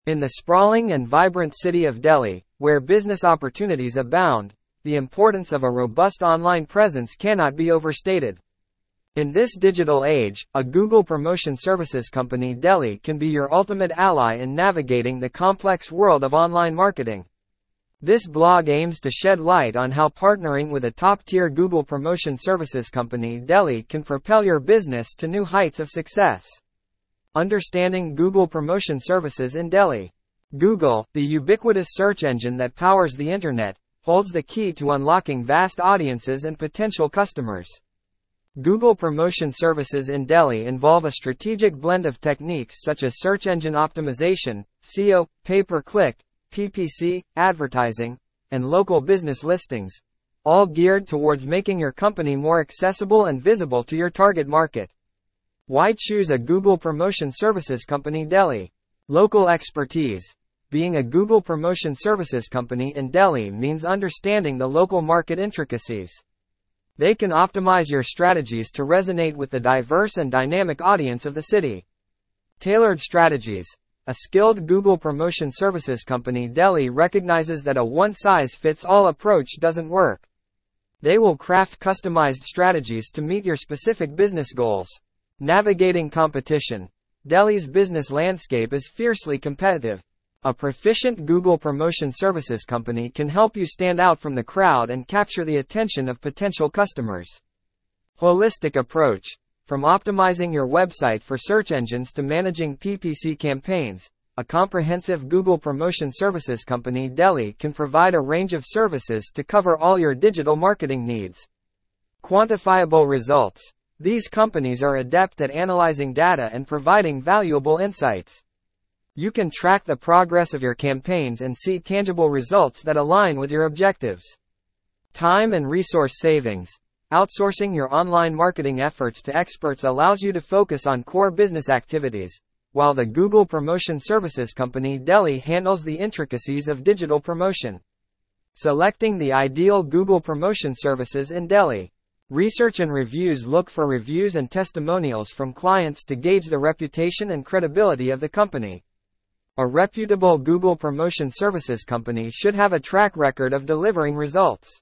In the sprawling and vibrant city of Delhi, where business opportunities abound, the importance of a robust online presence cannot be overstated. In this digital age, a Google Promotion Services company Delhi can be your ultimate ally in navigating the complex world of online marketing. This blog aims to shed light on how partnering with a top-tier Google Promotion Services company Delhi can propel your business to new heights of success. Understanding Google Promotion Services in Delhi. Google, the ubiquitous search engine that powers the internet, holds the key to unlocking vast audiences and potential customers. Google Promotion Services in Delhi involve a strategic blend of techniques such as search engine optimization, SEO, pay-per-click, PPC, advertising, and local business listings, all geared towards making your company more accessible and visible to your target market. Why choose a Google Promotion Services company Delhi? Local expertise. Being a Google Promotion Services company in Delhi means understanding the local market intricacies. They can optimize your strategies to resonate with the diverse and dynamic audience of the city. Tailored strategies. A skilled Google Promotion Services company Delhi recognizes that a one-size-fits-all approach doesn't work. They will craft customized strategies to meet your specific business goals. Navigating competition. Delhi's business landscape is fiercely competitive. A proficient Google Promotion Services company can help you stand out from the crowd and capture the attention of potential customers. Holistic approach. From optimizing your website for search engines to managing PPC campaigns, a comprehensive Google Promotion Services company Delhi can provide a range of services to cover all your digital marketing needs. Quantifiable results. These companies are adept at analyzing data and providing valuable insights. You can track the progress of your campaigns and see tangible results that align with your objectives. Time and resource savings. Outsourcing your online marketing efforts to experts allows you to focus on core business activities, while the Google Promotion Services company Delhi handles the intricacies of digital promotion. Selecting the ideal Google Promotion Services in Delhi. Research and reviews. Look for reviews and testimonials from clients to gauge the reputation and credibility of the company. A reputable Google Promotion Services company should have a track record of delivering results.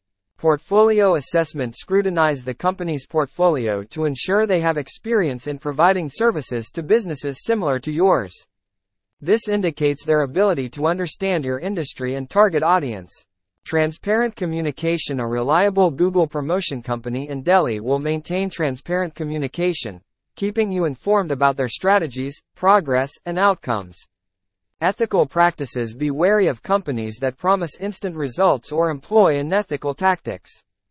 Portfolio assessment. Scrutinize the company's portfolio to ensure they have experience in providing services to businesses similar to yours. This indicates their ability to understand your industry and target audience. Transparent communication. A reliable Google promotion company in Delhi will maintain transparent communication, keeping you informed about their strategies, progress, and outcomes. Ethical practices. Be wary of companies that promise instant results or employ unethical tactics.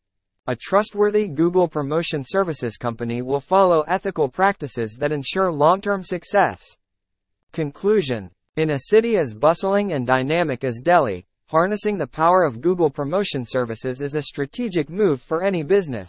A trustworthy Google Promotion Services company will follow ethical practices that ensure long-term success. Conclusion. In a city as bustling and dynamic as Delhi, harnessing the power of Google Promotion Services is a strategic move for any business.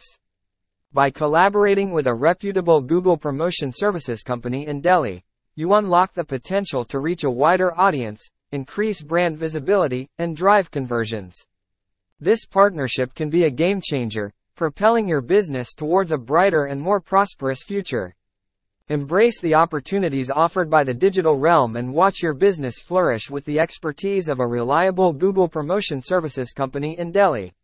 By collaborating with a reputable Google Promotion Services company in Delhi, you unlock the potential to reach a wider audience, increase brand visibility, and drive conversions. This partnership can be a game changer, propelling your business towards a brighter and more prosperous future. Embrace the opportunities offered by the digital realm and watch your business flourish with the expertise of a reliable Google Promotion Services company in Delhi.